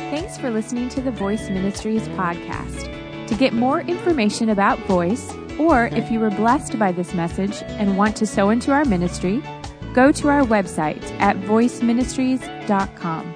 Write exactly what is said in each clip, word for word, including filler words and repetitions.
Thanks for listening to the Voice Ministries podcast. To get more information about Voice, or if you were blessed by this message and want to sow into our ministry, go to our website at voice ministries dot com.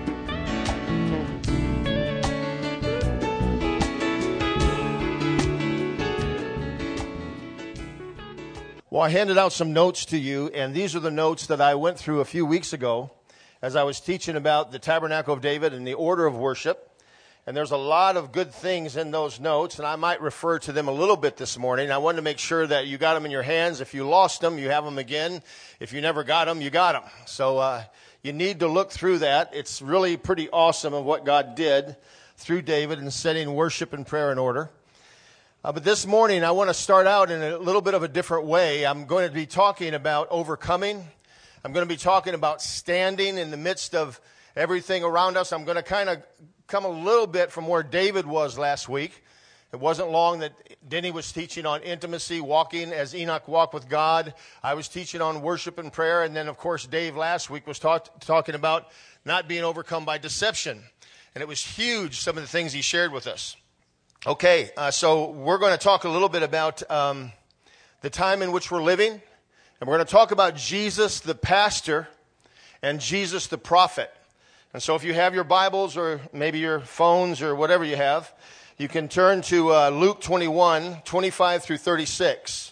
Well, I handed out some notes to you, and these are the notes that I went through a few weeks ago as I was teaching about the Tabernacle of David and the order of worship. And there's a lot of good things in those notes, and I might refer to them a little bit this morning. I wanted to make sure that you got them in your hands. If you lost them, you have them again. If you never got them, you got them. So uh, you need to look through that. It's really pretty awesome of what God did through David in setting worship and prayer in order. Uh, but this morning, I want to start out in a little bit of a different way. I'm going to be talking about overcoming. I'm going to be talking about standing in the midst of everything around us. I'm going to kind of come a little bit from where David was last week. It wasn't long that Denny was teaching on intimacy, walking as Enoch walked with God. I was teaching on worship and prayer. And then, of course, Dave last week was talk, talking about not being overcome by deception. And it was huge, some of the things he shared with us. Okay, uh, so we're going to talk a little bit about um, the time in which we're living. And we're going to talk about Jesus the pastor and Jesus the prophet. And so if you have your Bibles or maybe your phones or whatever you have, you can turn to uh, Luke twenty-one, twenty-five through thirty-six.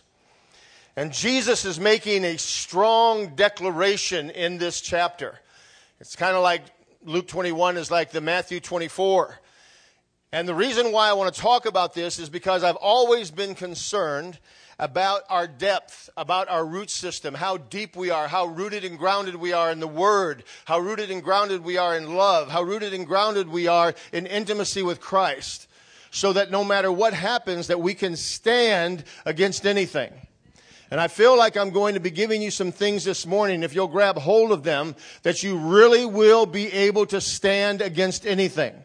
And Jesus is making a strong declaration in this chapter. It's kind of like Luke twenty-one is like the Matthew twenty-four. And the reason why I want to talk about this is because I've always been concerned about our depth, about our root system, how deep we are, how rooted and grounded we are in the Word, how rooted and grounded we are in love, how rooted and grounded we are in intimacy with Christ, so that no matter what happens, that we can stand against anything. And I feel like I'm going to be giving you some things this morning, if you'll grab hold of them, that you really will be able to stand against anything.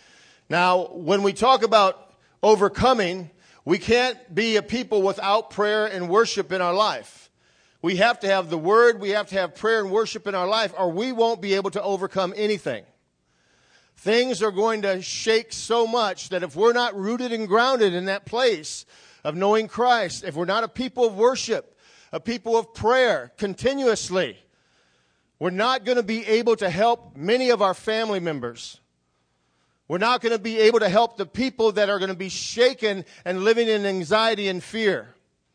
Now, when we talk about overcoming, we can't be a people without prayer and worship in our life. We have to have the Word, we have to have prayer and worship in our life, or we won't be able to overcome anything. Things are going to shake so much that if we're not rooted and grounded in that place of knowing Christ, if we're not a people of worship, a people of prayer continuously, we're not going to be able to help many of our family members. We're not going to be able to help the people that are going to be shaken and living in anxiety and fear.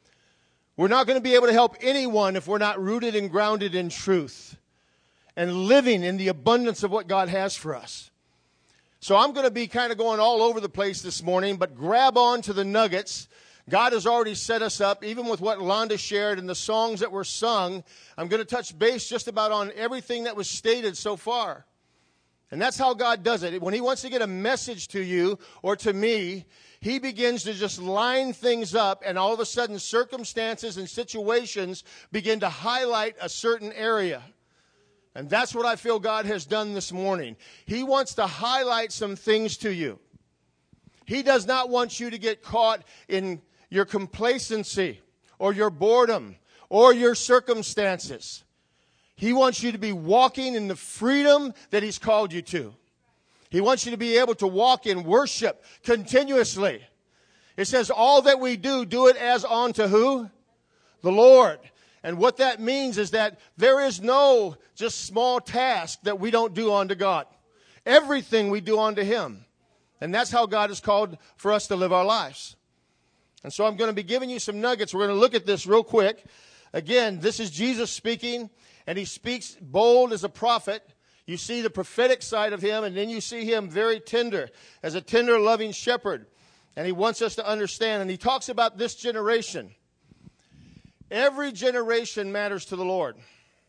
We're not going to be able to help anyone if we're not rooted and grounded in truth and living in the abundance of what God has for us. So I'm going to be kind of going all over the place this morning, but grab on to the nuggets. God has already set us up, even with what Londa shared and the songs that were sung. I'm going to touch base just about on everything that was stated so far. And that's how God does it. When He wants to get a message to you or to me, He begins to just line things up, and all of a sudden circumstances and situations begin to highlight a certain area. And that's what I feel God has done this morning. He wants to highlight some things to you. He does not want you to get caught in your complacency or your boredom or your circumstances. He wants you to be walking in the freedom that He's called you to. He wants you to be able to walk in worship continuously. It says, all that we do, do it as unto who? The Lord. And what that means is that there is no just small task that we don't do unto God. Everything we do unto Him. And that's how God has called for us to live our lives. And so I'm going to be giving you some nuggets. We're going to look at this real quick. Again, this is Jesus speaking. And He speaks bold as a prophet. You see the prophetic side of Him, and then you see Him very tender, as a tender, loving shepherd. And He wants us to understand. And He talks about this generation. Every generation matters to the Lord.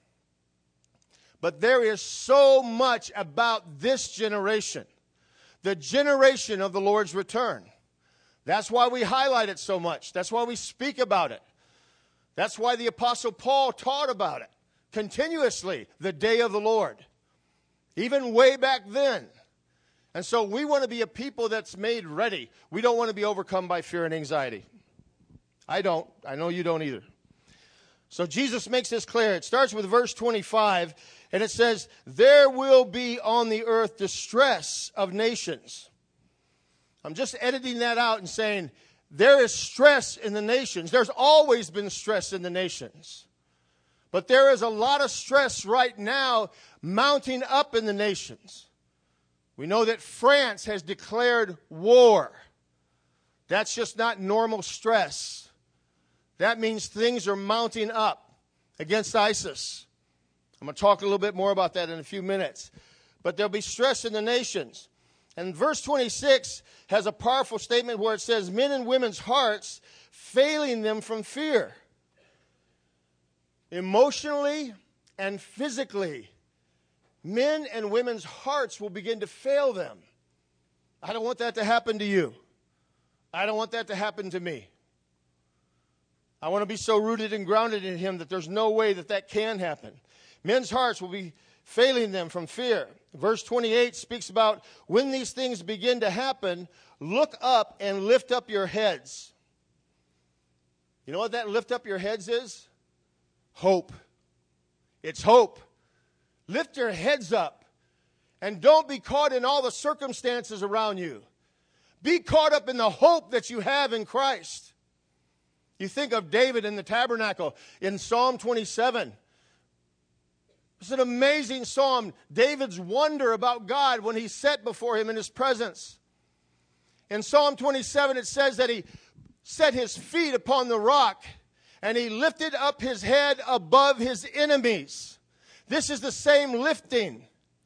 But there is so much about this generation, the generation of the Lord's return. That's why we highlight it so much. That's why we speak about it. That's why the Apostle Paul taught about it continuously, the day of the Lord, even way back then. And so we want to be a people that's made ready. We don't want to be overcome by fear and anxiety. I don't. I know you don't either. So Jesus makes this clear. It starts with verse twenty-five, and it says, there will be on the earth distress of nations. I'm just editing that out and saying, there is stress in the nations. There's always been stress in the nations. But there is a lot of stress right now mounting up in the nations. We know that France has declared war. That's just not normal stress. That means things are mounting up against ISIS. I'm going to talk a little bit more about that in a few minutes. But there'll be stress in the nations. And verse twenty-six has a powerful statement where it says, men and women's hearts failing them from fear. Emotionally and physically, men and women's hearts will begin to fail them. I don't want that to happen to you. I don't want that to happen to me. I want to be so rooted and grounded in Him that there's no way that that can happen. Men's hearts will be failing them from fear. Verse twenty-eight speaks about when these things begin to happen, look up and lift up your heads. You know what that lift up your heads is? Hope. It's hope. Lift your heads up and don't be caught in all the circumstances around you. Be caught up in the hope that you have in Christ. You think of David in the tabernacle in Psalm twenty-seven. It's an amazing psalm. David's wonder about God when he's set before Him in His presence. In Psalm twenty-seven, it says that he set his feet upon the rock and he lifted up his head above his enemies. This is the same lifting.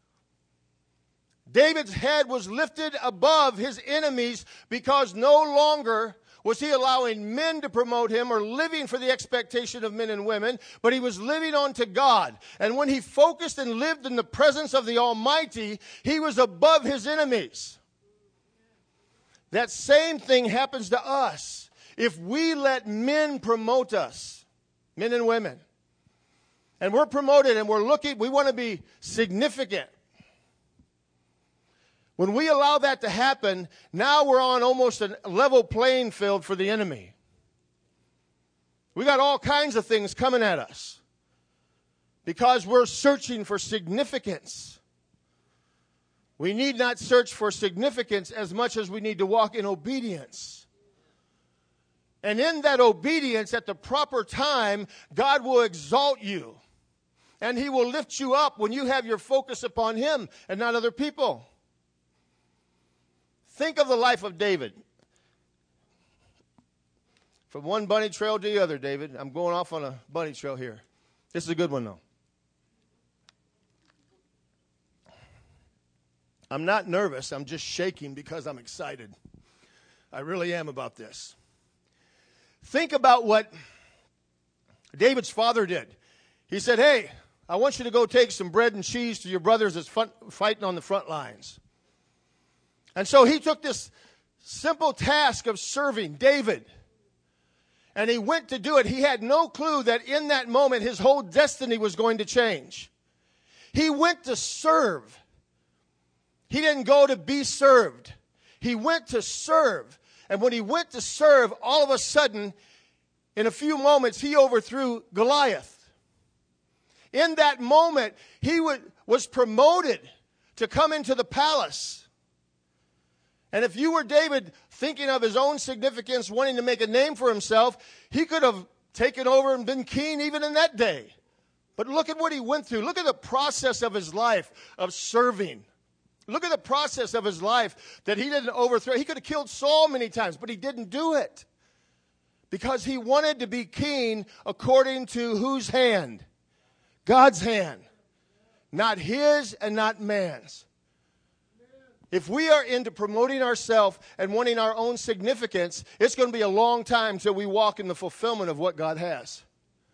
David's head was lifted above his enemies because no longer was he allowing men to promote him or living for the expectation of men and women, but he was living unto God. And when he focused and lived in the presence of the Almighty, he was above his enemies. That same thing happens to us if we let men promote us, men and women. And we're promoted and we're looking, we want to be significant. When we allow that to happen, now we're on almost a level playing field for the enemy. We got all kinds of things coming at us because we're searching for significance. We need not search for significance as much as we need to walk in obedience. And in that obedience, at the proper time, God will exalt you. And He will lift you up when you have your focus upon Him and not other people. Think of the life of David. From one bunny trail to the other, David. I'm going off on a bunny trail here. This is a good one, though. I'm not nervous. I'm just shaking because I'm excited. I really am about this. Think about what David's father did. He said, hey, I want you to go take some bread and cheese to your brothers that's fighting on the front lines. And so he took this simple task of serving David. And he went to do it. He had no clue that in that moment his whole destiny was going to change. He went to serve. He didn't go to be served. He went to serve. And when he went to serve, all of a sudden, in a few moments, he overthrew Goliath. In that moment, he was promoted to come into the palace. And if you were David thinking of his own significance, wanting to make a name for himself, he could have taken over and been king even in that day. But look at what he went through. Look at the process of his life of serving. Look at the process of his life that he didn't overthrow. He could have killed Saul many times, but he didn't do it. Because he wanted to be king according to whose hand? God's hand. Not his and not man's. If we are into promoting ourselves and wanting our own significance, it's going to be a long time till we walk in the fulfillment of what God has.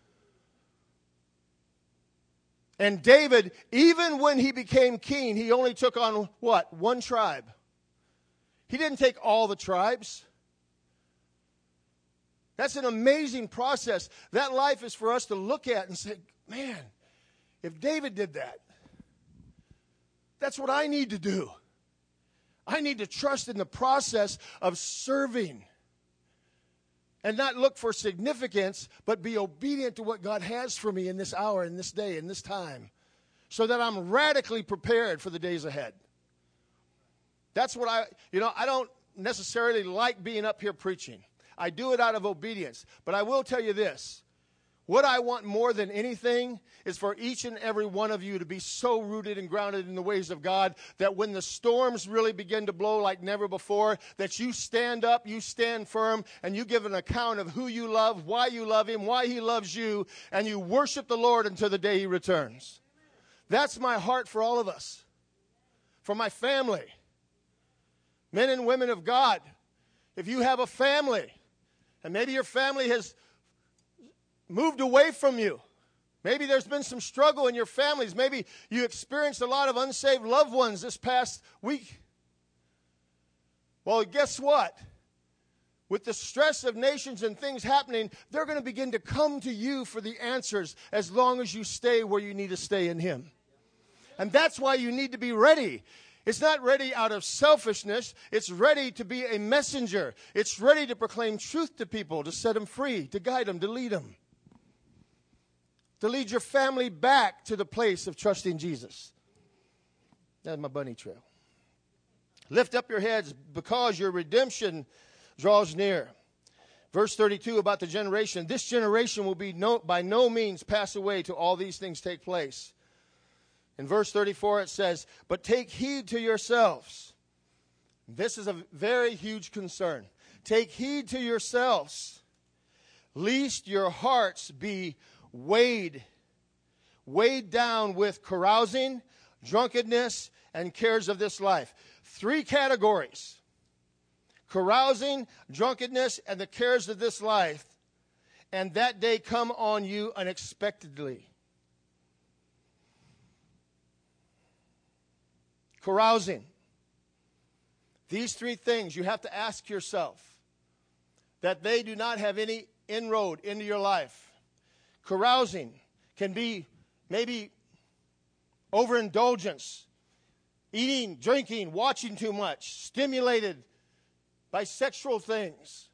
And David, even when he became king, he only took on what? One tribe. He didn't take all the tribes. That's an amazing process. That life is for us to look at and say, man, if David did that, that's what I need to do. I need to trust in the process of serving. and not look for significance, but be obedient to what God has for me in this hour, in this day, in this time, so that I'm radically prepared for the days ahead. That's what I, you know, I don't necessarily like being up here preaching. I do it out of obedience. But I will tell you this. What I want more than anything is for each and every one of you to be so rooted and grounded in the ways of God that when the storms really begin to blow like never before, that you stand up, you stand firm, and you give an account of who you love, why you love Him, why He loves you, and you worship the Lord until the day He returns. That's my heart for all of us, for my family, men and women of God. If you have a family, and maybe your family has moved away from you. Maybe there's been some struggle in your families. Maybe you experienced a lot of unsaved loved ones this past week. Well, guess what? With the stress of nations and things happening, they're going to begin to come to you for the answers as long as you stay where you need to stay in Him. And that's why you need to be ready. It's not ready out of selfishness. It's ready to be a messenger. It's ready to proclaim truth to people, to set them free, to guide them, to lead them. To lead your family back to the place of trusting Jesus. That's my bunny trail. Lift up your heads because your redemption draws near. Verse thirty-two about the generation. This generation will be no, by no means pass away till all these things take place. In verse thirty-four it says, but take heed to yourselves. This is a very huge concern. Take heed to yourselves, lest your hearts be weighed, weighed down with carousing, drunkenness, and cares of this life. Three categories. Carousing, drunkenness, and the cares of this life. And that day come on you unexpectedly. Carousing. These three things you have to ask yourself that they do not have any inroad into your life. Carousing can be maybe overindulgence, eating, drinking, watching too much, stimulated by sexual things.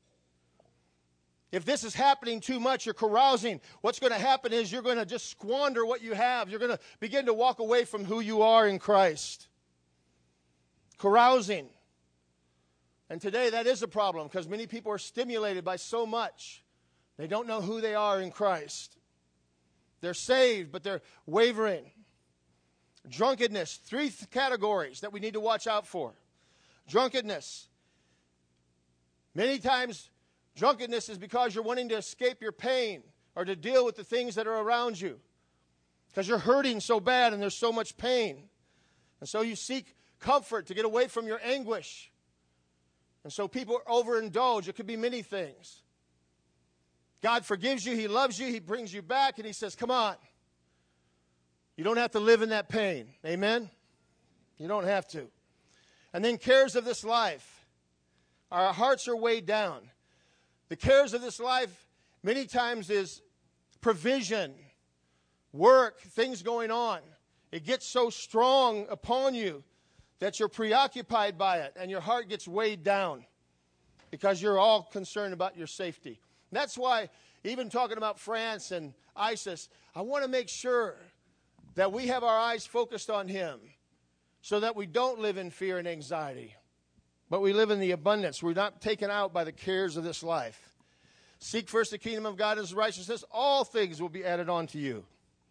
If this is happening too much, you're carousing, what's going to happen is you're going to just squander what you have. You're going to begin to walk away from who you are in Christ. Carousing. And today that is a problem because many people are stimulated by so much. They don't know who they are in Christ. They're saved, but they're wavering. Drunkenness, three th- categories that we need to watch out for. Drunkenness. Many times, drunkenness is because you're wanting to escape your pain or to deal with the things that are around you. Because you're hurting so bad and there's so much pain. And so you seek comfort to get away from your anguish. And so people overindulge. It could be many things. God forgives you, He loves you, He brings you back, and He says, come on. You don't have to live in that pain. Amen? You don't have to. And then cares of this life. Our hearts are weighed down. The cares of this life many times is provision, work, things going on. It gets so strong upon you that you're preoccupied by it, and your heart gets weighed down because you're all concerned about your safety. That's why, even talking about France and ISIS, I want to make sure that we have our eyes focused on Him so that we don't live in fear and anxiety, but we live in the abundance. We're not taken out by the cares of this life. Seek first the kingdom of God and His righteousness. All things will be added on to you.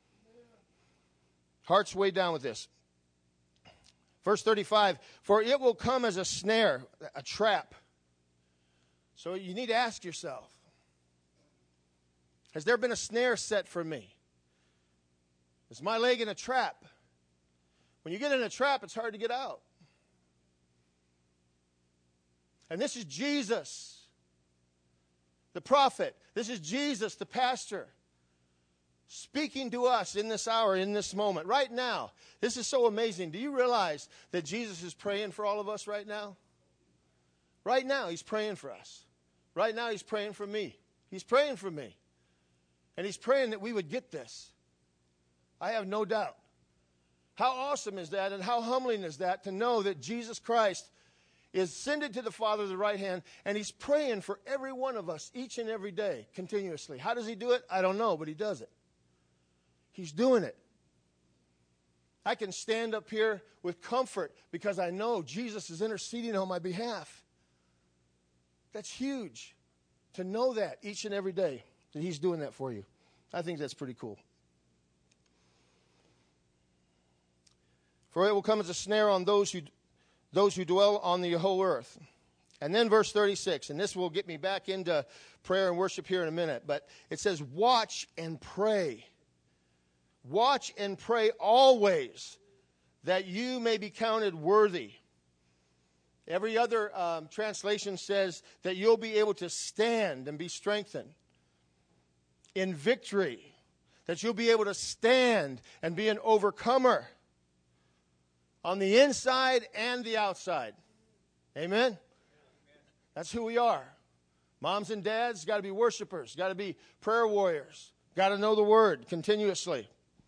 Hearts weighed down with this. Verse thirty-five, for it will come as a snare, a trap. So you need to ask yourself, has there been a snare set for me? Is my leg in a trap? When you get in a trap, it's hard to get out. And this is Jesus, the prophet. This is Jesus, the pastor, speaking to us in this hour, in this moment, right now. This is so amazing. Do you realize that Jesus is praying for all of us right now? Right now, He's praying for us. Right now, He's praying for me. He's praying for me. And He's praying that we would get this. I have no doubt. How awesome is that, and how humbling is that to know that Jesus Christ is ascended to the Father, the right hand, and he's praying for every one of us each and every day, continuously. How does he do it? I don't know, but he does it. He's doing it. I can stand up here with comfort because I know Jesus is interceding on my behalf. That's huge to know that each and every day, that he's doing that for you. I think that's pretty cool. For it will come as a snare on those who those who dwell on the whole earth. And then verse thirty-six, and this will get me back into prayer and worship here in a minute, but it says, watch and pray. Watch and pray always, that you may be counted worthy. Every other um, translation says that you'll be able to stand and be strengthened in victory, that you'll be able to stand and be an overcomer on the inside and the outside. Amen? That's who we are. Moms and dads got to be worshipers, got to be prayer warriors, got to know the Word continuously.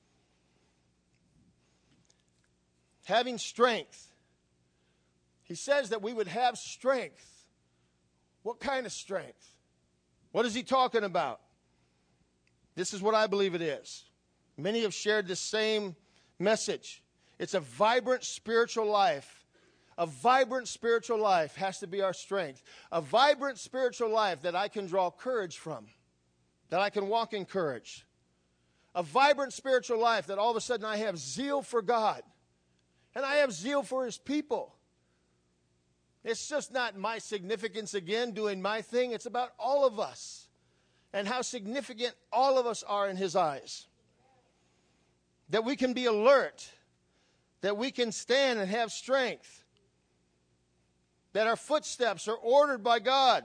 Having strength. He says that we would have strength. What kind of strength? What is he talking about? This is what I believe it is. Many have shared this same message. It's a vibrant spiritual life. A vibrant spiritual life has to be our strength. A vibrant spiritual life that I can draw courage from. That I can walk in courage. A vibrant spiritual life that all of a sudden I have zeal for God. And I have zeal for His people. It's just not my significance again, doing my thing. It's about all of us. And how significant all of us are in His eyes. That we can be alert. That we can stand and have strength. That our footsteps are ordered by God.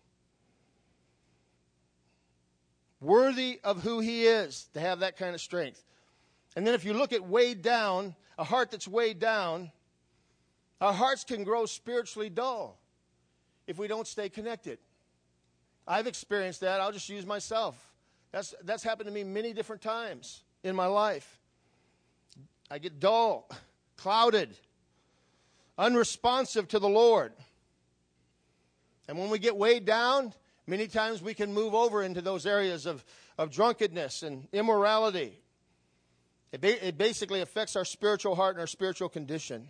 Worthy of who He is to have that kind of strength. And then if you look at weighed down, a heart that's weighed down, our hearts can grow spiritually dull if we don't stay connected. I've experienced that. I'll just use myself. That's, that's happened to me many different times in my life. I get dull, clouded, unresponsive to the Lord. And when we get weighed down, many times we can move over into those areas of, of drunkenness and immorality. It, ba- it basically affects our spiritual heart and our spiritual condition.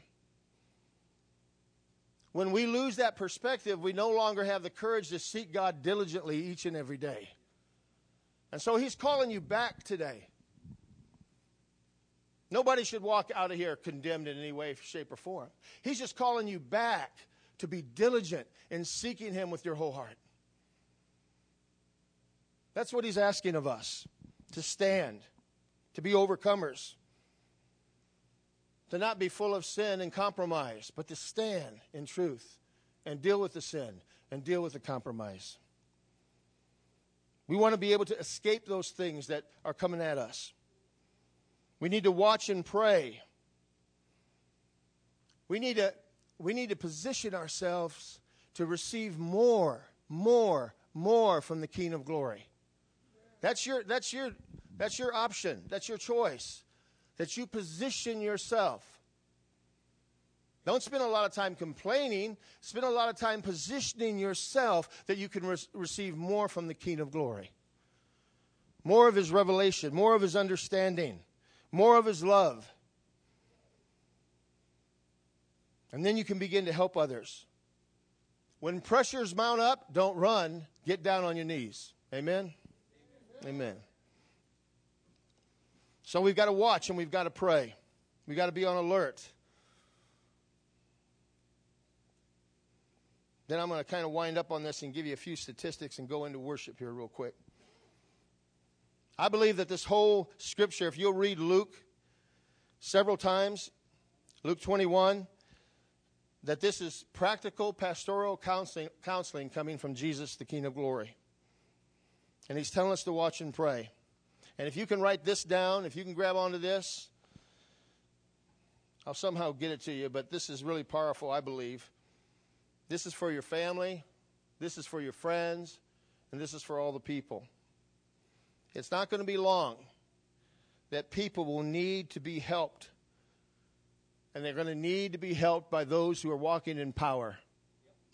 When we lose that perspective, we no longer have the courage to seek God diligently each and every day. And so He's calling you back today. Nobody should walk out of here condemned in any way, shape, or form. He's just calling you back to be diligent in seeking Him with your whole heart. That's what He's asking of us, to stand, to be overcomers, to not be full of sin and compromise, but to stand in truth and deal with the sin and deal with the compromise. We want to be able to escape those things that are coming at us. We need to watch and pray. We need to, we need to position ourselves to receive more, more, more from the King of Glory. That's your, that's your, that's your option. That's your choice. That you position yourself. Don't spend a lot of time complaining. Spend a lot of time positioning yourself that you can re- receive more from the King of Glory. More of His revelation, more of His understanding, more of His love. And then you can begin to help others. When pressures mount up, don't run. Get down on your knees. Amen? Amen. Amen. So we've got to watch and we've got to pray. We've got to be on alert. Then I'm going to kind of wind up on this and give you a few statistics and go into worship here real quick. I believe that this whole scripture, if you'll read Luke several times, Luke twenty-one, that this is practical pastoral counseling, counseling coming from Jesus, the King of Glory. And He's telling us to watch and pray. And if you can write this down, if you can grab onto this, I'll somehow get it to you, but this is really powerful, I believe. This is for your family, this is for your friends, and this is for all the people. It's not going to be long that people will need to be helped. And they're going to need to be helped by those who are walking in power.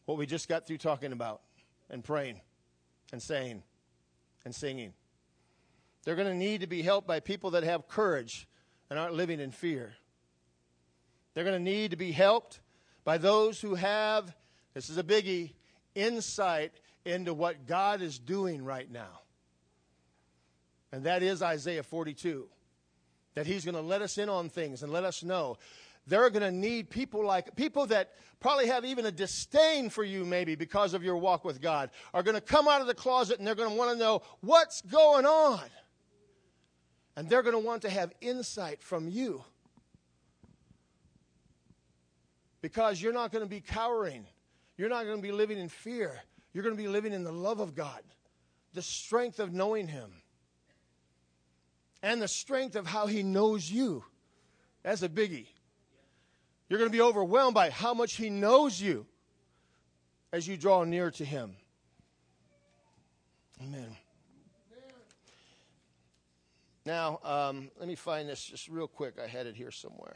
what we just got through talking about and praying and saying and singing. They're going to need to be helped by people that have courage and aren't living in fear. They're going to need to be helped by those who have, this is a biggie, insight into what God is doing right now. And that is Isaiah forty-two. That he's going to let us in on things and let us know. They're going to need people like, people that probably have even a disdain for you maybe because of your walk with God, are going to come out of the closet and they're going to want to know what's going on. And they're going to want to have insight from you. Because you're not going to be cowering. You're not going to be living in fear. You're going to be living in the love of God. The strength of knowing Him. And the strength of how He knows you. That's a biggie. You're going to be overwhelmed by how much He knows you as you draw near to Him. Amen. Now, um, let me find this just real quick. I had it here somewhere.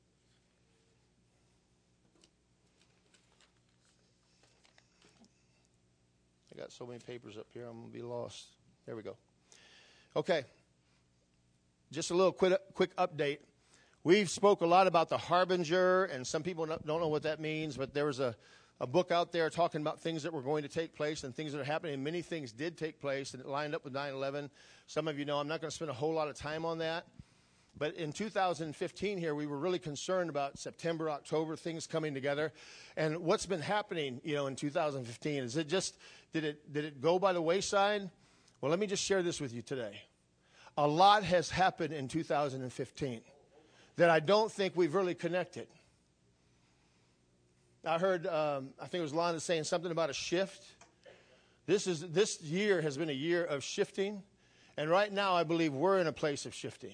I got so many papers up here, I'm going to be lost. There we go. Okay. Just a little quick, quick update. We've spoke a lot about the harbinger, and some people don't know what that means, but there was a, a book out there talking about things that were going to take place and things that are happening, and many things did take place, and it lined up with nine eleven. Some of you know I'm not going to spend a whole lot of time on that. But in two thousand fifteen here, we were really concerned about September, October, things coming together. And what's been happening, you know, in two thousand fifteen, is it just, did it, did it go by the wayside? Well, let me just share this with you today. A lot has happened in two thousand fifteen that I don't think we've really connected. I heard, um, I think it was Londa saying something about a shift. This is this year has been a year of shifting. And right now, I believe we're in a place of shifting.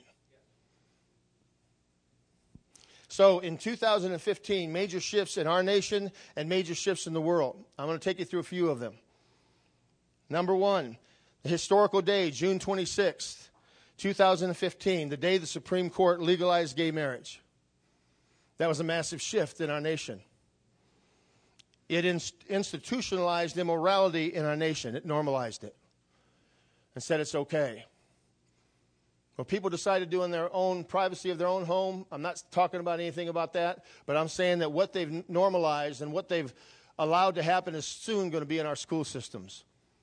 So in two thousand fifteen, major shifts in our nation and major shifts in the world. I'm going to take you through a few of them. Number one, the historical day, June twenty-sixth, two thousand fifteen, the day the Supreme Court legalized gay marriage. That was a massive shift in our nation. It inst- institutionalized immorality in our nation. It normalized it and said it's okay. Well, people decided to do in their own privacy of their own home. I'm not talking about anything about that, but I'm saying that what they've normalized and what they've allowed to happen is soon going to be in our school systems.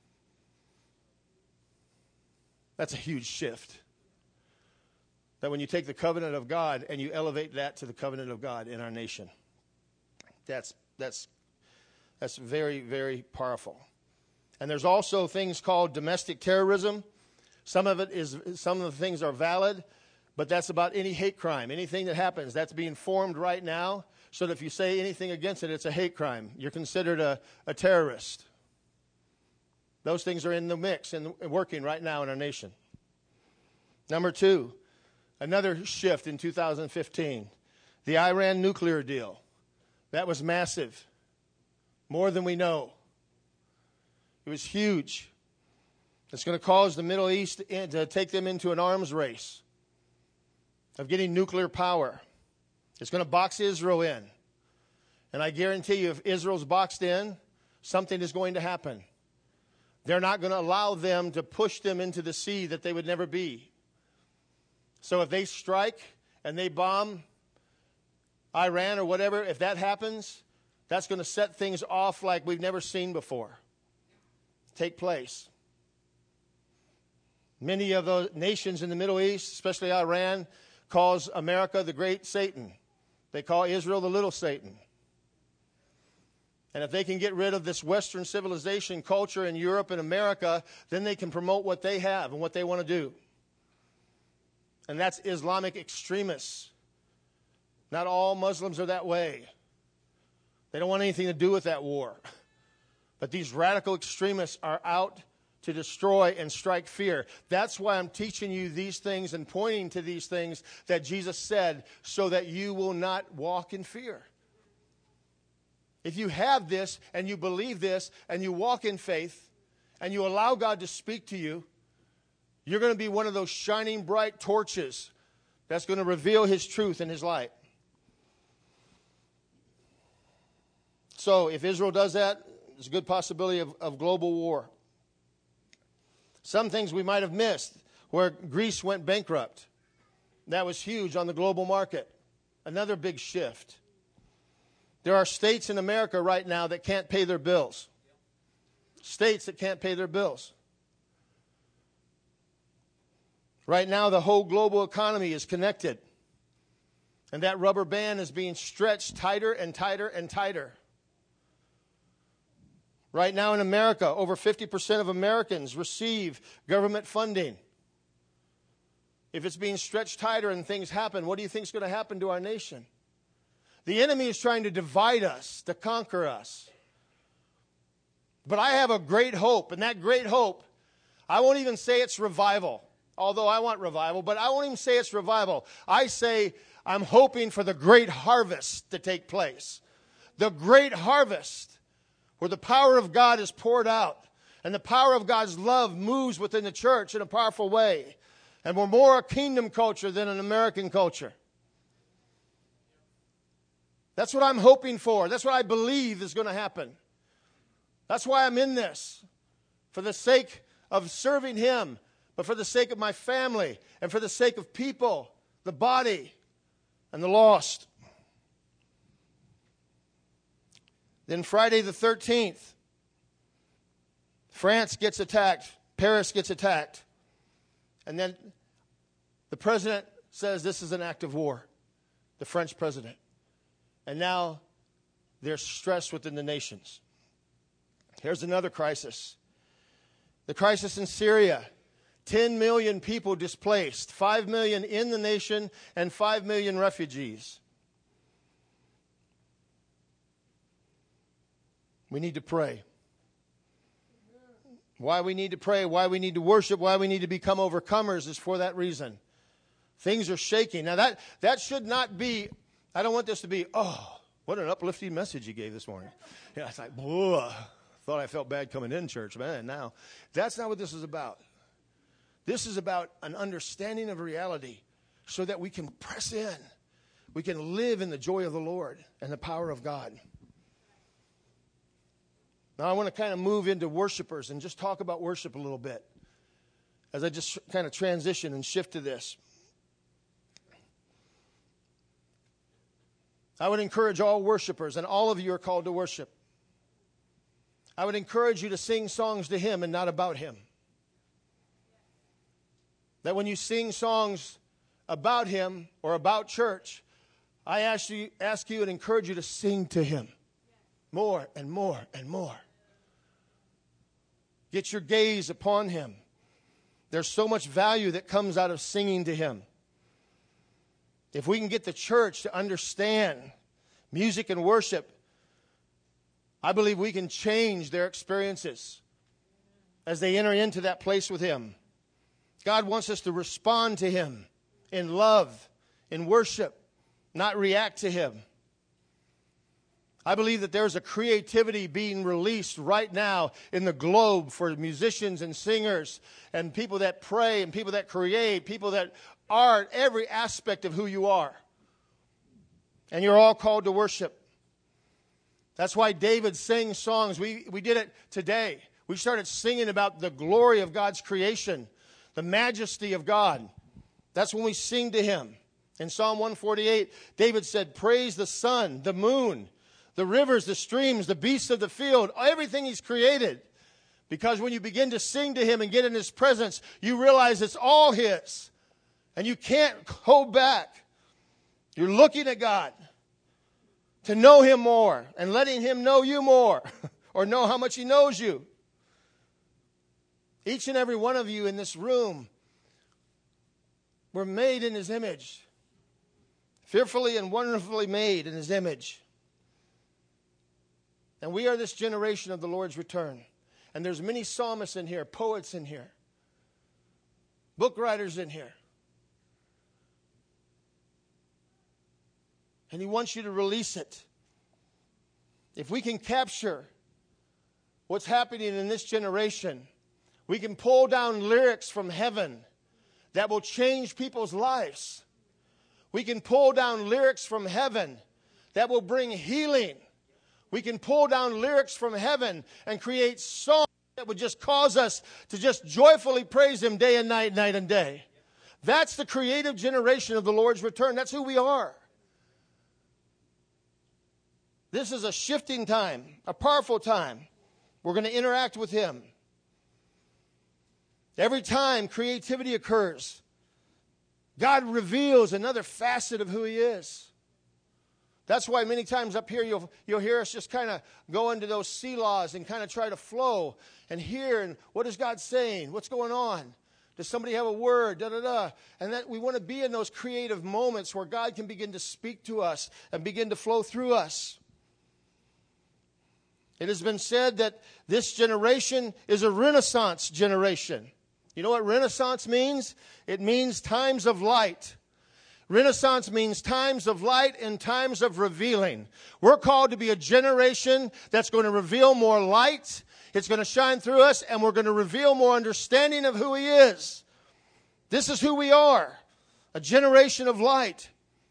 That's a huge shift. That when you take the covenant of God and you elevate that to the covenant of God in our nation, that's that's that's very, very powerful. And there's also things called domestic terrorism. Some of it is, some of the things are valid, but that's about any hate crime. Anything that happens, that's being formed right now, so that if you say anything against it, it's a hate crime. You're considered a, a terrorist. Those things are in the mix and working right now in our nation. Number two, another shift in two thousand fifteen, the Iran nuclear deal. That was massive, more than we know. It was huge. It's going to cause the Middle East to take them into an arms race of getting nuclear power. It's going to box Israel in. And I guarantee you, if Israel's boxed in, something is going to happen. They're not going to allow them to push them into the sea that they would never be. So if they strike and they bomb Iran or whatever, if that happens, that's going to set things off like we've never seen before take place. Many of those nations in the Middle East, especially Iran, calls America the great Satan. They call Israel the little Satan. And if they can get rid of this Western civilization culture in Europe and America, then they can promote what they have and what they want to do. And that's Islamic extremists. Not all Muslims are that way. They don't want anything to do with that war. But these radical extremists are out to destroy and strike fear. That's why I'm teaching you these things and pointing to these things that Jesus said, so that you will not walk in fear. If you have this and you believe this and you walk in faith and you allow God to speak to you, you're going to be one of those shining bright torches that's going to reveal His truth and His light. So if Israel does that, there's a good possibility of, of global war. Some things we might have missed, where Greece went bankrupt. That was huge on the global market. Another big shift. There are states in America right now that can't pay their bills. States that can't pay their bills. Right now, the whole global economy is connected. And that rubber band is being stretched tighter and tighter and tighter. Right now in America, over fifty percent of Americans receive government funding. If it's being stretched tighter and things happen, what do you think is going to happen to our nation? The enemy is trying to divide us, to conquer us. But I have a great hope, and that great hope, I won't even say it's revival, although I want revival, but I won't even say it's revival. I say I'm hoping for the great harvest to take place. The great harvest where the power of God is poured out and the power of God's love moves within the church in a powerful way. And we're more a kingdom culture than an American culture. That's what I'm hoping for. That's what I believe is going to happen. That's why I'm in this. For the sake of serving Him, but for the sake of my family and for the sake of people, the body, and the lost. Then Friday the thirteenth, France gets attacked. Paris gets attacked. And then the president says this is an act of war. The French president. And now there's stress within the nations. Here's another crisis. The crisis in Syria. ten million people displaced. five million in the nation and five million refugees. We need to pray. Why we need to pray, why we need to worship, why we need to become overcomers is for that reason. Things are shaking. Now that, that should not be, I don't want this to be, oh, what an uplifting message you gave this morning. Yeah, it's like, whoa, thought I felt bad coming in church, man. Now, that's not what this is about. This is about an understanding of reality so that we can press in. We can live in the joy of the Lord and the power of God. Now, I want to kind of move into worshipers and just talk about worship a little bit as I just kind of transition and shift to this. I would encourage all worshipers, and all of you are called to worship. I would encourage you to sing songs to Him and not about Him. That when you sing songs about Him or about church, I ask you, ask you and encourage you to sing to Him more and more and more. Get your gaze upon Him. There's so much value that comes out of singing to Him. If we can get the church to understand music and worship, I believe we can change their experiences as they enter into that place with Him. God wants us to respond to Him in love, in worship, not react to Him. I believe that there's a creativity being released right now in the globe for musicians and singers and people that pray and people that create, people that art, every aspect of who you are. And you're all called to worship. That's why David sings songs. We, we did it today. We started singing about the glory of God's creation, the majesty of God. That's when we sing to Him. In Psalm one forty-eight, David said, praise the sun, the moon, the rivers, the streams, the beasts of the field, everything He's created. Because when you begin to sing to Him and get in His presence, you realize it's all His. And you can't hold back. You're looking at God to know Him more and letting Him know you more or know how much He knows you. Each and every one of you in this room were made in His image. Fearfully and wonderfully made in His image. And we are this generation of the Lord's return. And there's many psalmists in here, poets in here, book writers in here. And He wants you to release it. If we can capture what's happening in this generation, we can pull down lyrics from heaven that will change people's lives. We can pull down lyrics from heaven that will bring healing. We can pull down lyrics from heaven and create songs that would just cause us to just joyfully praise Him day and night, night and day. That's the creative generation of the Lord's return. That's who we are. This is a shifting time, a powerful time. We're going to interact with Him. Every time creativity occurs, God reveals another facet of who He is. That's why many times up here you'll, you'll hear us just kind of go into those selahs and kind of try to flow and hear, and what is God saying? What's going on? Does somebody have a word? Da, da, da. And that we want to be in those creative moments where God can begin to speak to us and begin to flow through us. It has been said that this generation is a Renaissance generation. You know what Renaissance means? It means times of light. Renaissance means times of light and times of revealing. We're called to be a generation that's going to reveal more light. It's going to shine through us, and we're going to reveal more understanding of who He is. This is who we are, a generation of light.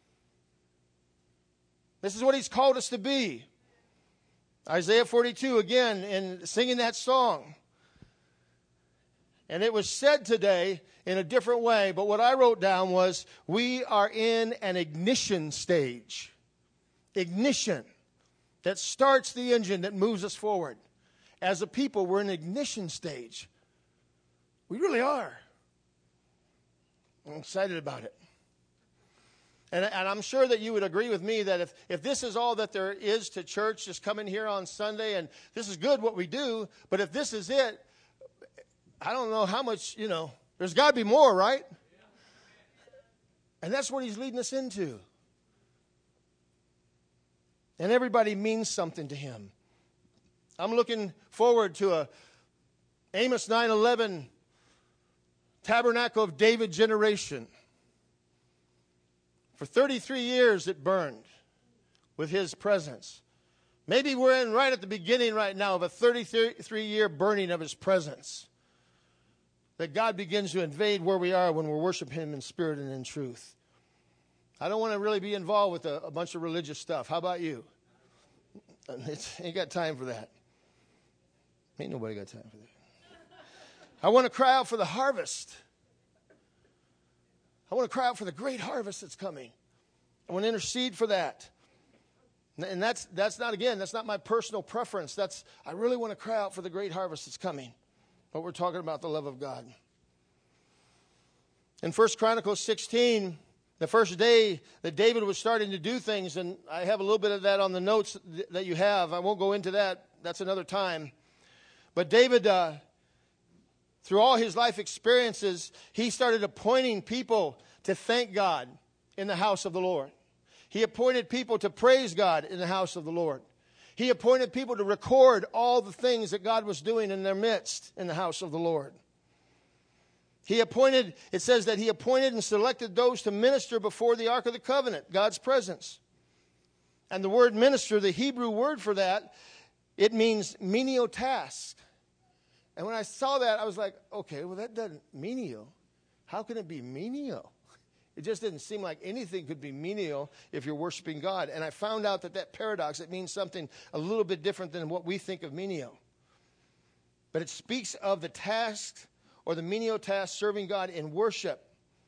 This is what He's called us to be. Isaiah forty-two, again, in singing that song. And it was said today in a different way, but what I wrote down was, we are in an ignition stage. Ignition that starts the engine that moves us forward. As a people, we're in an ignition stage. We really are. I'm excited about it. And, and I'm sure that you would agree with me that if, if this is all that there is to church, just coming here on Sunday, and this is good what we do, but if this is it, I don't know how much, you know, there's got to be more, right? And that's what He's leading us into. And everybody means something to Him. I'm looking forward to a Amos nine eleven Tabernacle of David generation. For thirty-three years it burned with His presence. Maybe we're in right at the beginning right now of a thirty-three year burning of His presence. That God begins to invade where we are when we're worshiping Him in spirit and in truth. I don't want to really be involved with a, a bunch of religious stuff. How about you? It's, ain't got time for that. Ain't nobody got time for that. I want to cry out for the harvest. I want to cry out for the great harvest that's coming. I want to intercede for that. And that's that's not, again, that's not my personal preference. That's I really want to cry out for the great harvest that's coming. But we're talking about the love of God. In First Chronicles sixteen, the first day that David was starting to do things, and I have a little bit of that on the notes that you have. I won't go into that. That's another time. But David, uh, through all his life experiences, he started appointing people to thank God in the house of the Lord. He appointed people to praise God in the house of the Lord. He appointed people to record all the things that God was doing in their midst in the house of the Lord. He appointed, it says that He appointed and selected those to minister before the Ark of the Covenant, God's presence. And the word minister, the Hebrew word for that, it means menial task. And when I saw that, I was like, okay, well, that doesn't, menial. How can it be menial? It just didn't seem like anything could be menial if you're worshiping God. And I found out that that paradox, it means something a little bit different than what we think of menial. But it speaks of the task or the menial task serving God in worship.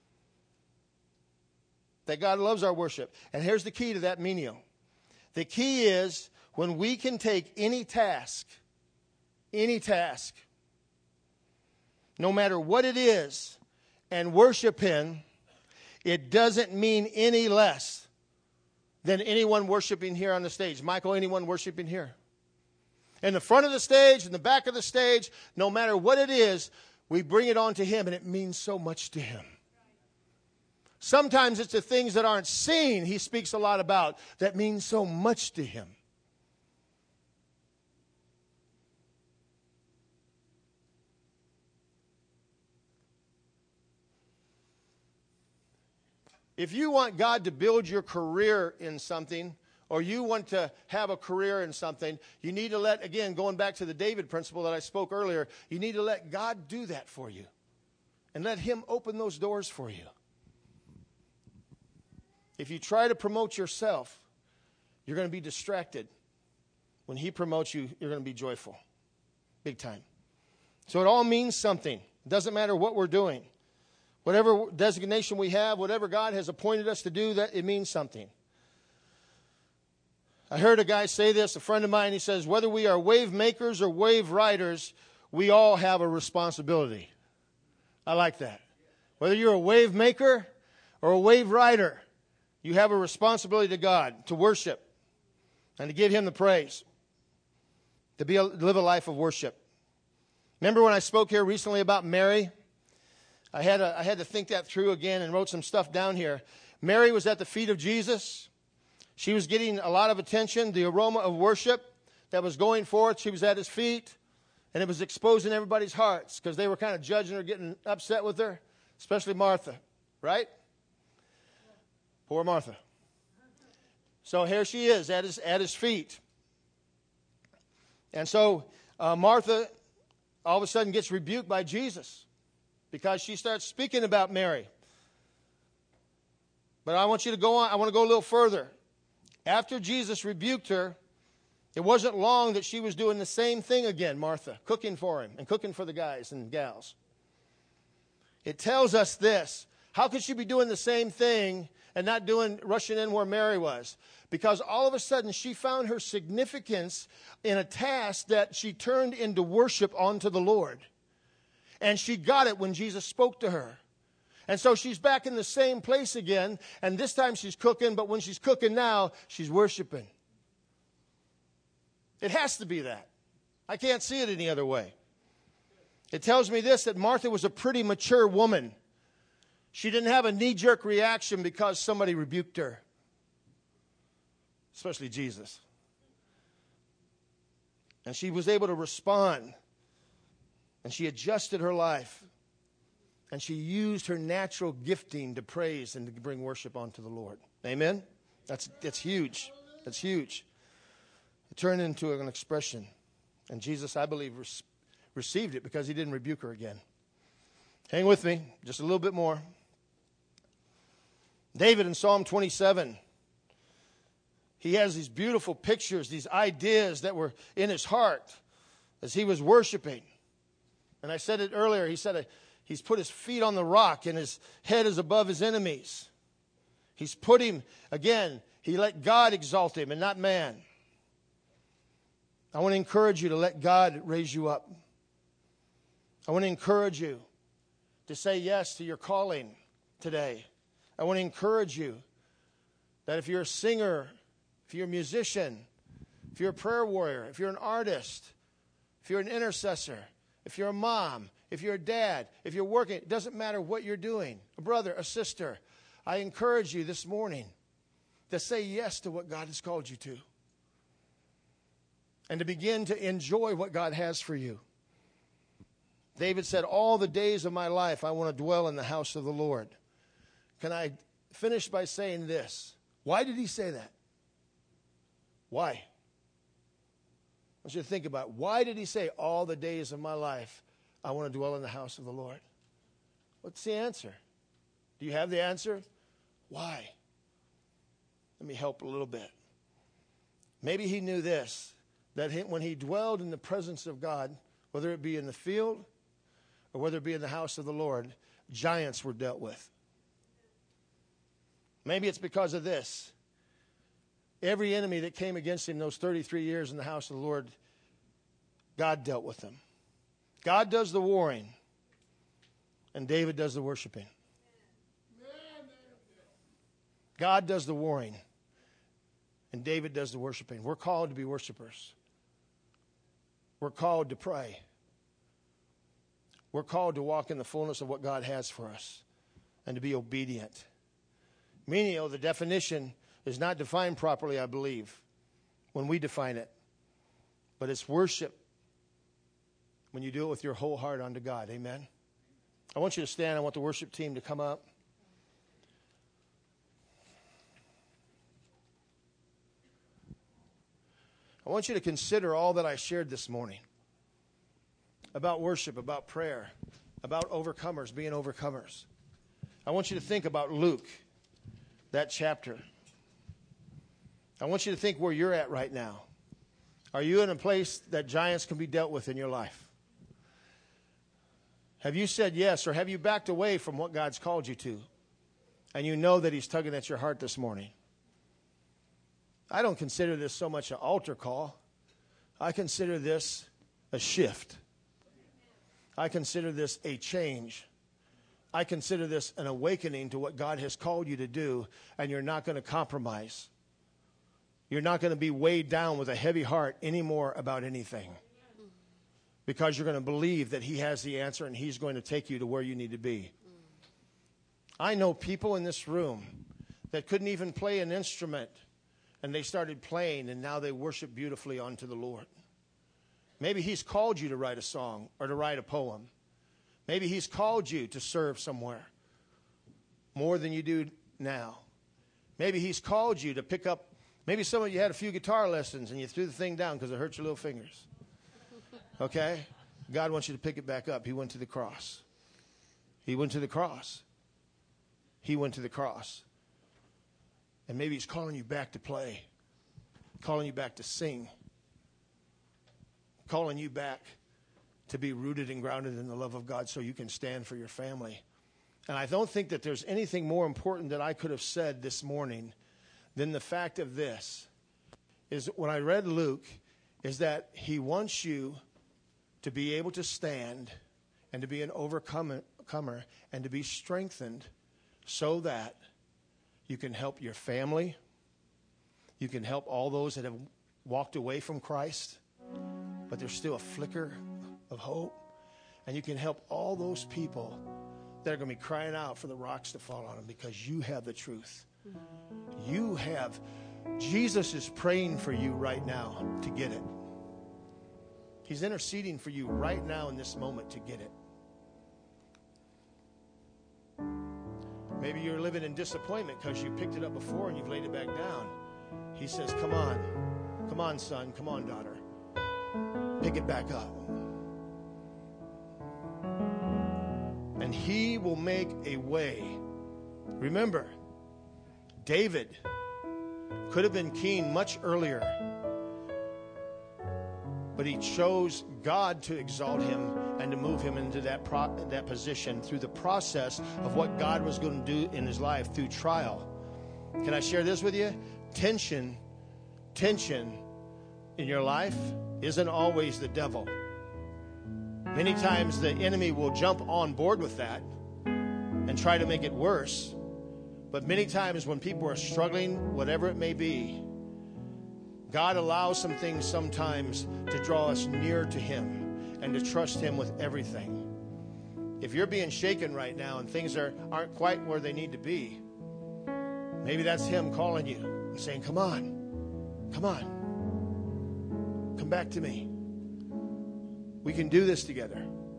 That God loves our worship. And here's the key to that menial. The key is when we can take any task, any task, no matter what it is, and worship Him, it doesn't mean any less than anyone worshiping here on the stage. Michael, anyone worshiping here? In the front of the stage, in the back of the stage, no matter what it is, we bring it on to Him, and it means so much to Him. Sometimes it's the things that aren't seen He speaks a lot about that mean so much to Him. If you want God to build your career in something, or you want to have a career in something, you need to let, again, going back to the David principle that I spoke earlier, you need to let God do that for you. And let Him open those doors for you. If you try to promote yourself, you're going to be distracted when he promotes you, you're going to be joyful. Big time. So it all means something. It doesn't matter what we're doing. Whatever designation we have, whatever God has appointed us to do, that it means something. I heard a guy say this, a friend of mine, he says, whether we are wave makers or wave riders, we all have a responsibility. I like that. Whether you're a wave maker or a wave rider, you have a responsibility to God to worship and to give him the praise, to be a, live a life of worship. Remember when I spoke here recently about Mary? I had, a, I had to think that through again and wrote some stuff down here. Mary was at the feet of Jesus. She was getting a lot of attention, the aroma of worship that was going forth. She was at his feet, and it was exposing everybody's hearts because they were kind of judging her, getting upset with her, especially Martha, right? Poor Martha. So here she is at his, at his feet. And so uh, Martha all of a sudden gets rebuked by Jesus because she starts speaking about Mary. But I want you to go on. I want to go a little further. After Jesus rebuked her, it wasn't long that she was doing the same thing again, Martha, cooking for him and cooking for the guys and gals. It tells us this. How could she be doing the same thing and not doing rushing in where Mary was? Because all of a sudden she found her significance in a task that she turned into worship unto the Lord. And she got it when Jesus spoke to her. And so she's back in the same place again, and this time she's cooking, but when she's cooking now, she's worshiping. It has to be that. I can't see it any other way. It tells me this, that Martha was a pretty mature woman. She didn't have a knee-jerk reaction because somebody rebuked her, especially Jesus. And she was able to respond, and she adjusted her life. And she used her natural gifting to praise and to bring worship onto the Lord. Amen? That's, that's huge. That's huge. It turned into an expression. And Jesus, I believe, re- received it because he didn't rebuke her again. Hang with me just a little bit more. David in Psalm twenty-seven, he has these beautiful pictures, these ideas that were in his heart as he was worshiping. And I said it earlier, he said, he's put his feet on the rock and his head is above his enemies. He's put him, again, he let God exalt him and not man. I want to encourage you to let God raise you up. I want to encourage you to say yes to your calling today. I want to encourage you that if you're a singer, if you're a musician, if you're a prayer warrior, if you're an artist, if you're an intercessor, if you're a mom, if you're a dad, if you're working, it doesn't matter what you're doing, a brother, a sister, I encourage you this morning to say yes to what God has called you to and to begin to enjoy what God has for you. David said, all the days of my life I want to dwell in the house of the Lord. Can I finish by saying this? Why did he say that? Why? I want you to think about it. Why did he say, all the days of my life I want to dwell in the house of the Lord? What's the answer? Do you have the answer? Why? Let me help a little bit. Maybe he knew this, that he, when he dwelled in the presence of God, whether it be in the field or whether it be in the house of the Lord, giants were dealt with. Maybe it's because of this. Every enemy that came against him those thirty-three years in the house of the Lord, God dealt with them. God does the warring, and David does the worshiping. God does the warring, and David does the worshiping. We're called to be worshipers. We're called to pray. We're called to walk in the fullness of what God has for us and to be obedient. Meaning, the definition is not defined properly, I believe, when we define it. But it's worship when you do it with your whole heart unto God. Amen? I want you to stand. I want the worship team to come up. I want you to consider all that I shared this morning about worship, about prayer, about overcomers, being overcomers. I want you to think about Luke, that chapter. I want you to think where you're at right now. Are you in a place that giants can be dealt with in your life? Have you said yes, or have you backed away from what God's called you to? And you know that he's tugging at your heart this morning. I don't consider this so much an altar call. I consider this a shift. I consider this a change. I consider this an awakening to what God has called you to do, and you're not going to compromise. You're not going to be weighed down with a heavy heart anymore about anything, because you're going to believe that he has the answer and he's going to take you to where you need to be. I know people in this room that couldn't even play an instrument, and they started playing, and now they worship beautifully unto the Lord. Maybe he's called you to write a song or to write a poem. Maybe he's called you to serve somewhere more than you do now. Maybe he's called you to pick up, maybe some of you had a few guitar lessons and you threw the thing down because it hurt your little fingers. Okay? God wants you to pick it back up. He went to the cross. He went to the cross. He went to the cross. And maybe he's calling you back to play, calling you back to sing, calling you back to be rooted and grounded in the love of God so you can stand for your family. And I don't think that there's anything more important that I could have said this morning than the fact of this, is when I read Luke, is that he wants you to be able to stand and to be an overcomer and to be strengthened so that you can help your family, you can help all those that have walked away from Christ, but there's still a flicker of hope. And you can help all those people that are going to be crying out for the rocks to fall on them, because you have the truth. You have, Jesus is praying for you right now to get it. He's interceding for you right now in this moment to get it. Maybe you're living in disappointment because you picked it up before and you've laid it back down. He says, come on. Come on, son. Come on, daughter. Pick it back up. And he will make a way. Remember, David could have been king much earlier, but he chose God to exalt him and to move him into that pro- that position through the process of what God was going to do in his life through trial. Can I share this with you? Tension, tension in your life isn't always the devil. Many times the enemy will jump on board with that and try to make it worse. But many times when people are struggling, whatever it may be, God allows some things sometimes to draw us near to him and to trust him with everything. If you're being shaken right now and things are, aren't quite where they need to be, maybe that's him calling you and saying, come on, come on, come back to me. We can do this together.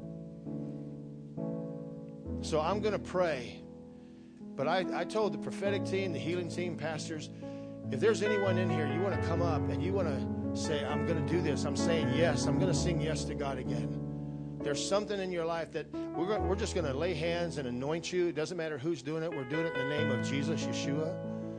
So I'm going to pray. But I, I told the prophetic team, the healing team, pastors, if there's anyone in here, you want to come up and you want to say, I'm going to do this. I'm saying yes. I'm going to sing yes to God again. There's something in your life that we're, going, we're just going to lay hands and anoint you. It doesn't matter who's doing it. We're doing it in the name of Jesus, Yeshua.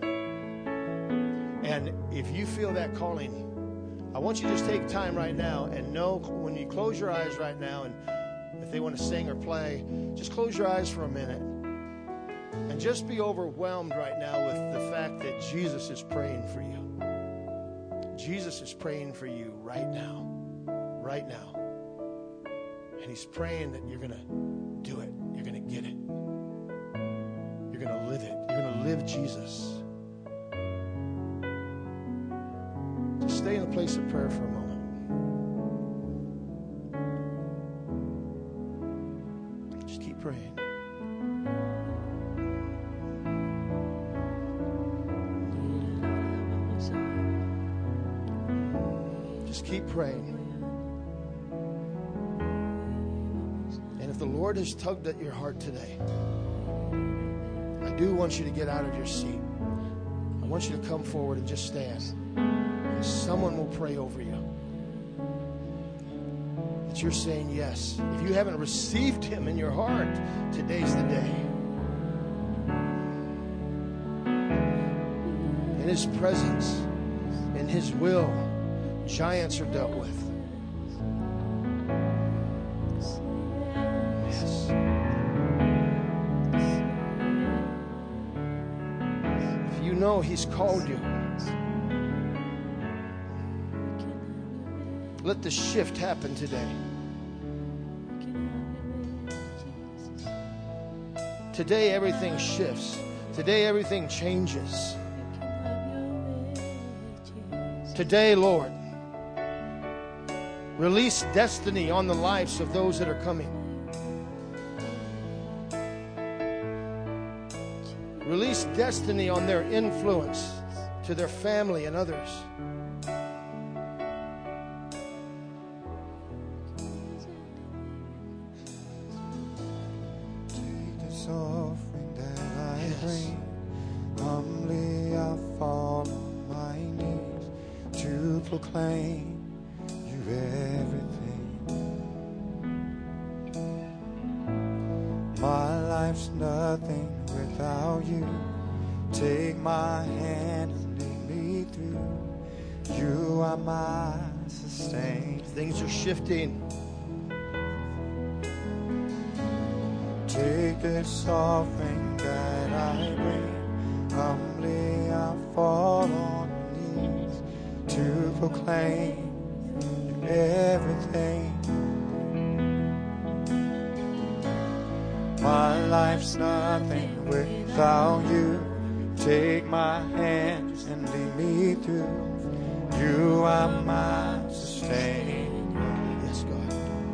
And if you feel that calling, I want you to just take time right now and know when you close your eyes right now, and if they want to sing or play, just close your eyes for a minute and just be overwhelmed right now with the fact that Jesus is praying for you. Jesus is praying for you right now, right now. And he's praying that you're going to do it. You're going to get it. You're going to live it. You're going to live Jesus. Just stay in a place of prayer for a moment. Just keep praying. Just keep praying. And if the Lord has tugged at your heart today, I do want you to get out of your seat. I want you to come forward and just stand. Someone will pray over you. That you're saying yes. If you haven't received him in your heart, today's the day. In his presence, in his will, Giants are dealt with. Yes. If you know He's called you, let the shift happen today. Today everything shifts. Today everything changes. Today, Lord, release destiny on the lives of those that are coming. Release destiny on their influence to their family and others. Take this offering that I yes. bring. Humbly I fall on my knees to proclaim you everything. My life's nothing without you. Take my hand and lead me through. You are my sustain. Things are shifting. Take this offering that I bring. Humbly I fall on my knees to proclaim you everything. My life's nothing without you. Take my hand and lead me through. You are my sustain. Yes, God.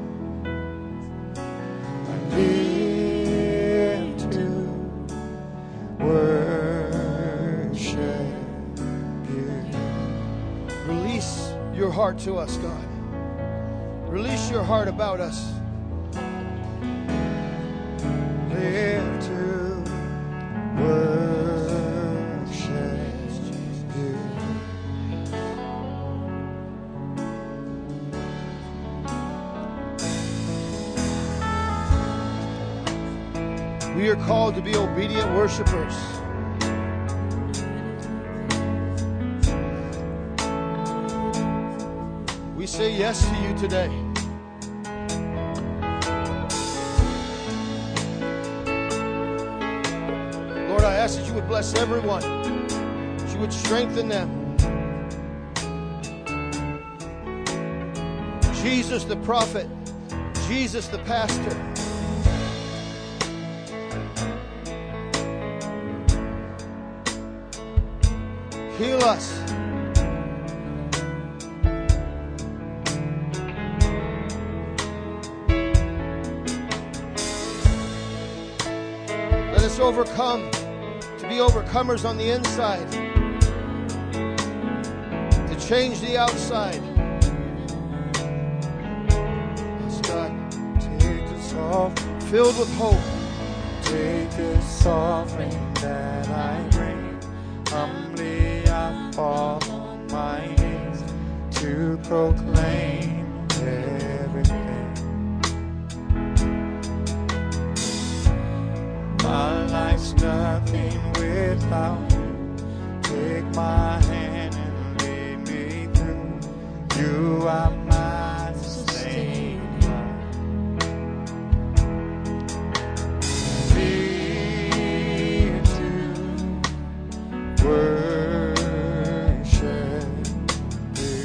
I live to worship you. Release your heart to us, God. Release your heart about us. Live to worship you. We are called to be obedient worshipers. We say yes to you today. Lord, I ask that you would bless everyone, that you would strengthen them. Jesus the prophet, Jesus the pastor. Heal us. Let us overcome, to be overcomers on the inside, to change the outside. Yes, God. Take this offering, Filled with hope. take this offering that I bring. Humbly I fall on my knees to proclaim everything. My life's nothing without you. Take my hand and lead me through. You are my sustainer. Lead to worship you.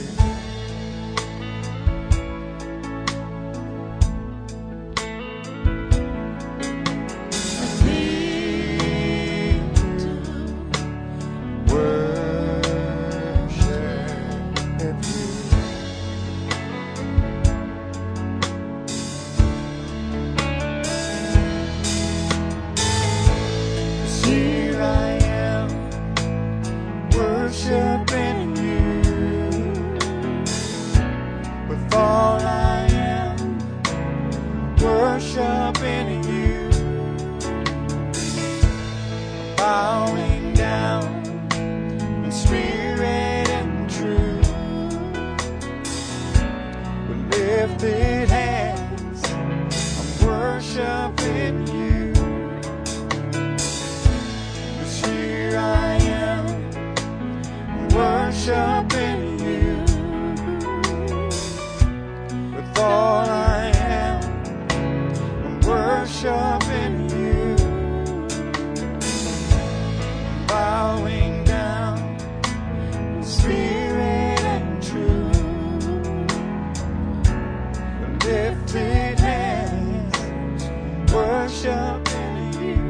Lead to worship you. Here I am, worshiping you. With all I am, worshiping you. Bowing down in spirit and truth. With lifted hands, I'm worshiping you. Here I am, worshiping you. Spirit and truth. Lifted hands, worship in you.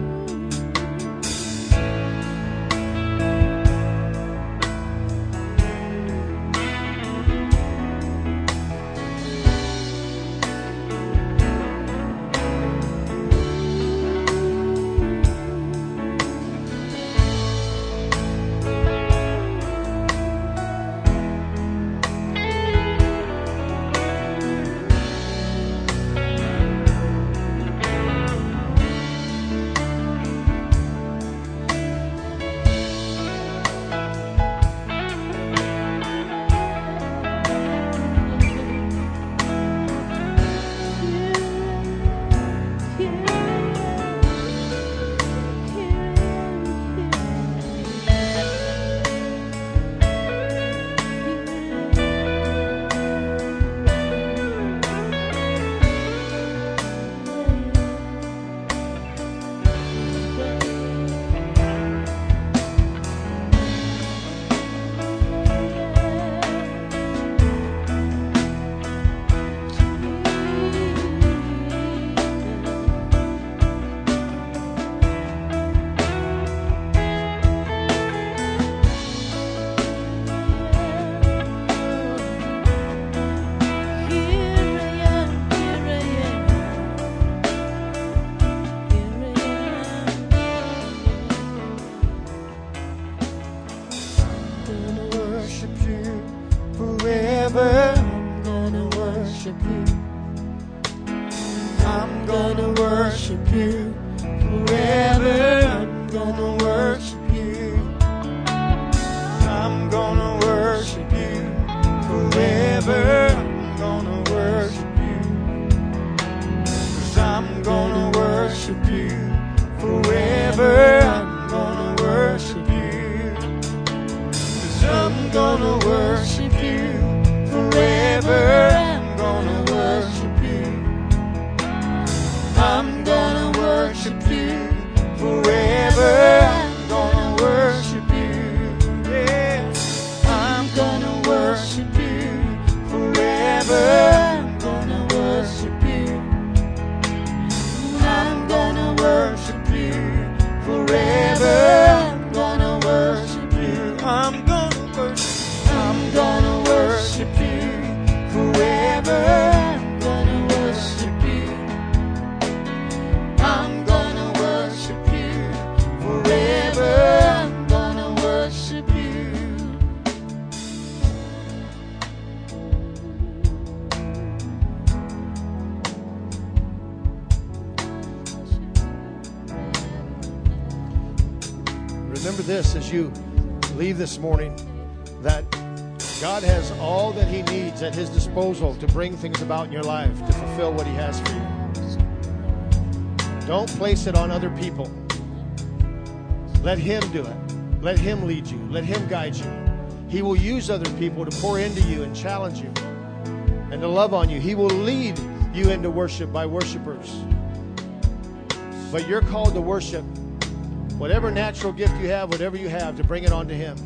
Remember this as you leave this morning, that God has all that He needs at His disposal to bring things about in your life, to fulfill what He has for you. Don't place it on other people. Let Him do it. Let Him lead you. Let Him guide you. He will use other people to pour into you and challenge you and to love on you. He will lead you into worship by worshipers. But you're called to worship. Whatever natural gift you have, whatever you have, to bring it on to Him.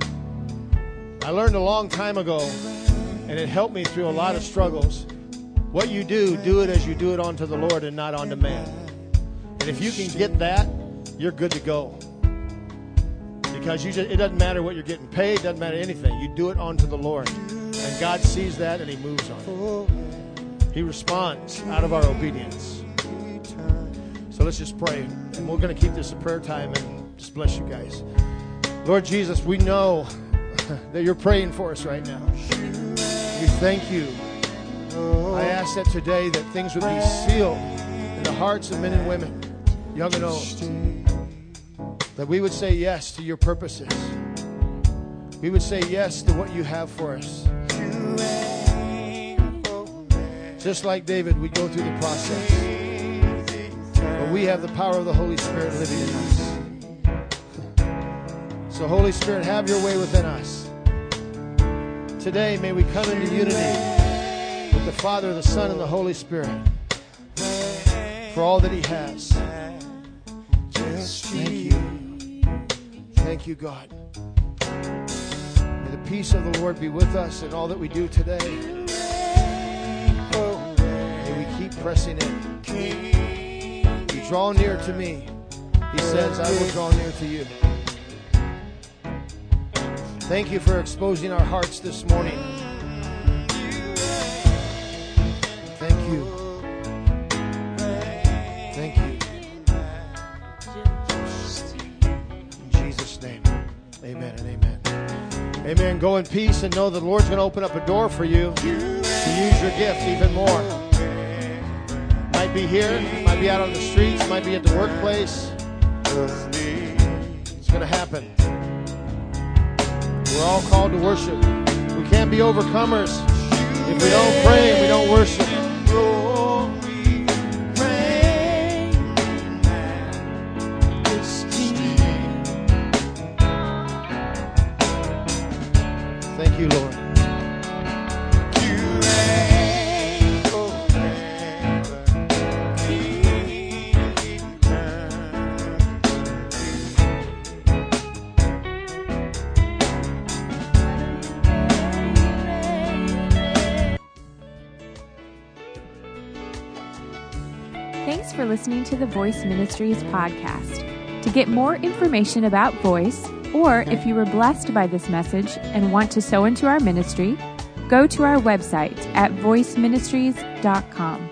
I learned a long time ago, and it helped me through a lot of struggles. What you do, do it as you do it unto the Lord and not unto man. And if you can get that, you're good to go. Because you just, it doesn't matter what you're getting paid, it doesn't matter anything. You do it unto the Lord. And God sees that and He moves on it. He responds out of our obedience. So let's just pray. And we're going to keep this a prayer time and just bless you guys. Lord Jesus, we know that you're praying for us right now. We thank you. I ask that today that things would be sealed in the hearts of men and women, young and old. That we would say yes to your purposes. We would say yes to what you have for us. Just like David, we go through the process. But we have the power of the Holy Spirit living in us. So Holy Spirit, have your way within us. Today, may we come into unity with the Father, the Son, and the Holy Spirit for all that He has. Thank you. Thank you, God. peace of the Lord be with us in all that we do today. May we keep pressing in. You draw near to me, he says, I will draw near to you. Thank you for exposing our hearts this morning. Thank you. Thank you. In Jesus' name, amen and amen. Amen. Go in peace and know the Lord's going to open up a door for you to use your gifts even more. Might be here, might be out on the streets, might be at the workplace. It's going to happen. We're all called to worship. We can't be overcomers if we don't pray and we don't worship. Thank you, Lord. Thanks for listening to the Voice Ministries podcast. To get more information about Voice, or if you were blessed by this message and want to sow into our ministry, go to our website at voice ministries dot com.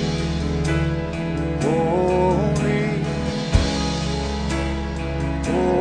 Oh